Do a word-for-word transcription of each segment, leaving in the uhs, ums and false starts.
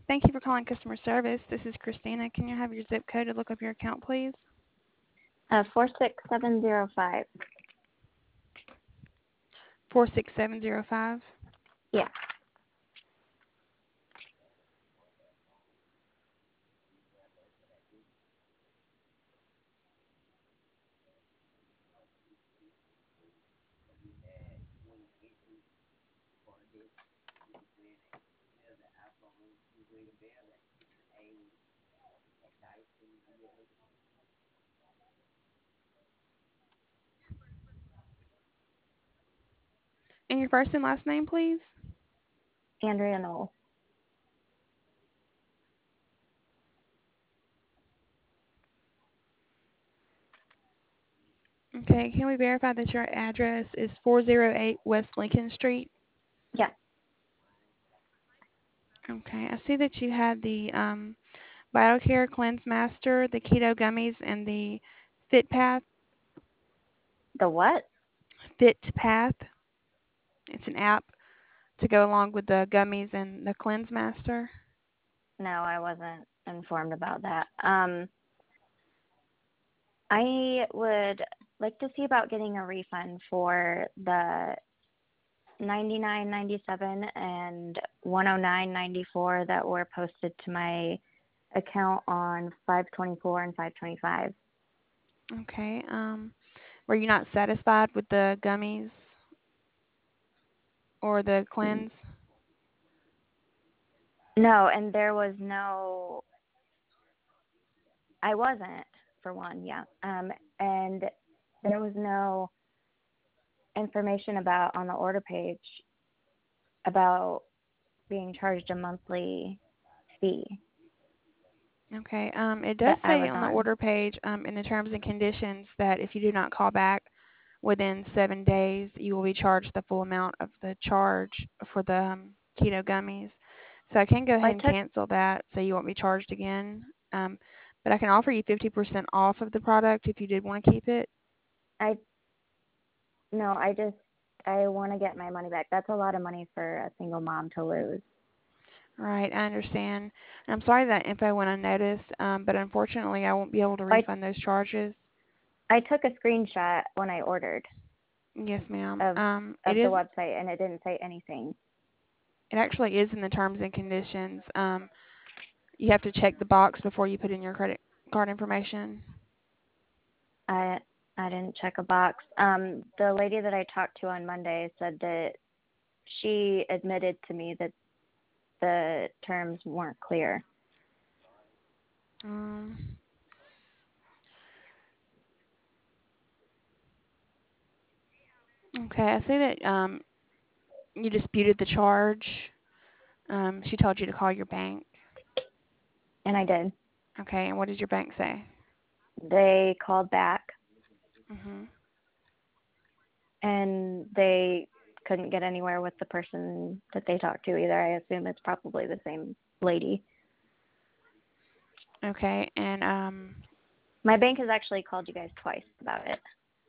Thank you for calling customer service. This is Christina. Can you have your zip code to look up your account, please? Uh, four six seven zero five. four six seven zero five. Yeah. And your first and last name, please? Andrea Knoll. Okay, can we verify that your address is four oh eight West Lincoln Street? Yeah. Okay, I see that you had the um, BioCare Cleanse Master, the Keto Gummies, and the FitPath. The what? FitPath. It's an app to go along with the gummies and the Cleanse Master. No, I wasn't informed about that. Um, I would like to see about getting a refund for the ninety-nine ninety-seven and one oh nine ninety-four that were posted to my account on five twenty-four and five twenty-five. Okay. Um, were you not satisfied with the gummies or the Cleanse? No, and there was no, I wasn't, for one, yeah. Um, and there was no information about on the order page about being charged a monthly fee Okay. Um, it does that I say was on the on. order page um, in the terms and conditions that if you do not call back within seven days, you will be charged the full amount of the charge for the um, keto gummies. So I can go I ahead and took, cancel that so you won't be charged again. Um, but I can offer you fifty percent off of the product if you did want to keep it. I, no, I just, I want to get my money back. That's a lot of money for a single mom to lose. Right, I understand. And I'm sorry that info went unnoticed, um, but unfortunately I won't be able to I, refund those charges. I took a screenshot when I ordered Yes, ma'am. of, Um, it of the is. website and it didn't say anything. It actually is in the terms and conditions. Um, you have to check the box before you put in your credit card information. I, I didn't check a box. Um, the lady that I talked to on Monday said that she admitted to me that the terms weren't clear. Um, okay, I see that um, you disputed the charge. Um, she told you to call your bank. And I did. Okay, and what did your bank say? They called back Mm-hmm. and they couldn't get anywhere with the person that they talked to either. I assume it's probably the same lady. Okay, and um, My bank has actually called you guys twice about it.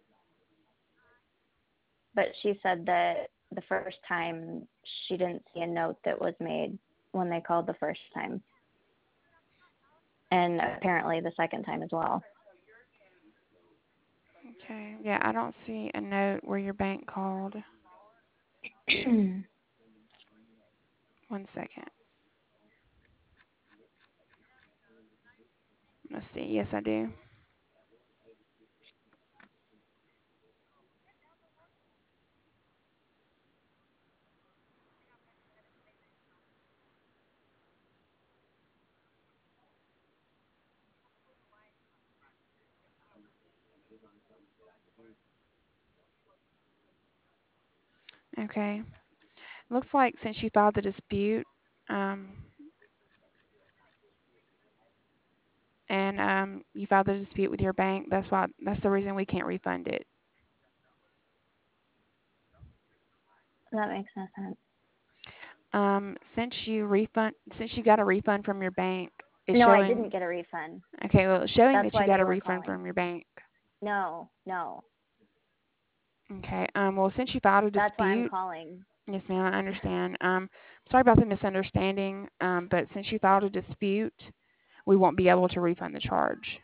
But she said that the first time she didn't see a note that was made when they called the first time. And apparently the second time as well. okay, yeah, I don't see a note where your bank called. One second. Let's see. Yes, I do. Okay. Looks like since you filed the dispute, um, and um, you filed the dispute with your bank, that's why that's the reason we can't refund it. That makes no sense. Um, since you refund, since you got a refund from your bank, it's No, I showing. didn't get a refund. Okay, well, it's showing That's that you why got they a were refund calling. from your bank. No, no. Okay. Um. Well, since you filed a That's why I'm dispute, calling. Yes, ma'am, I understand. Um, sorry about the misunderstanding, um, but since you filed a dispute, we won't be able to refund the charge.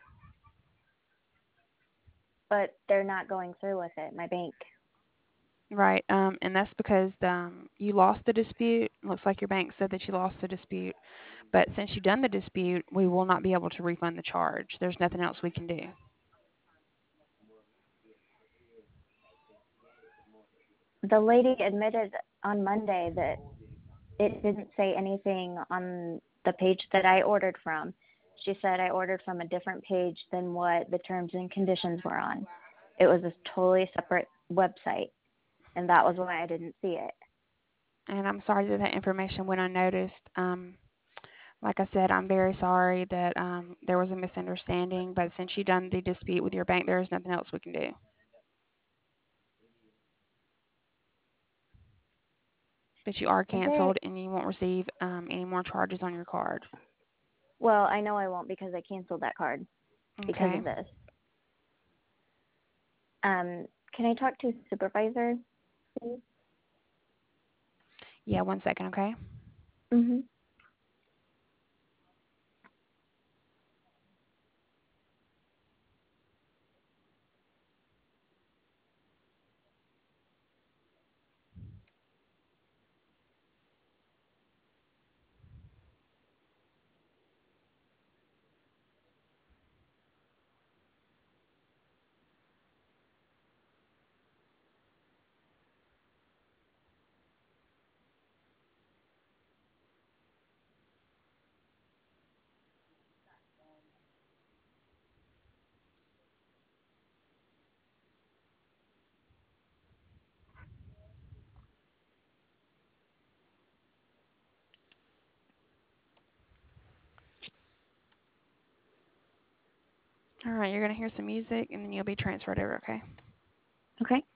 But they're not going through with it, my bank. Right, um, and that's because um, you lost the dispute. Looks like your bank said that you lost the dispute, but since you've done the dispute, we will not be able to refund the charge. There's nothing else we can do. The lady admitted on Monday that it didn't say anything on the page that I ordered from. She said I ordered from a different page than what the terms and conditions were on. It was a totally separate website, and that was why I didn't see it. And I'm sorry that that information went unnoticed. Um, like I said, I'm very sorry that um, there was a misunderstanding, but since you've done the dispute with your bank, there is nothing else we can do. But you are Okay. canceled, and you won't receive um, any more charges on your card. Well, I know I won't because I canceled that card because Okay. of this. Um, can I talk to a supervisor, please? Yeah, one second, okay? Mhm. All right, you're going to hear some music, and then you'll be transferred over, okay? Okay.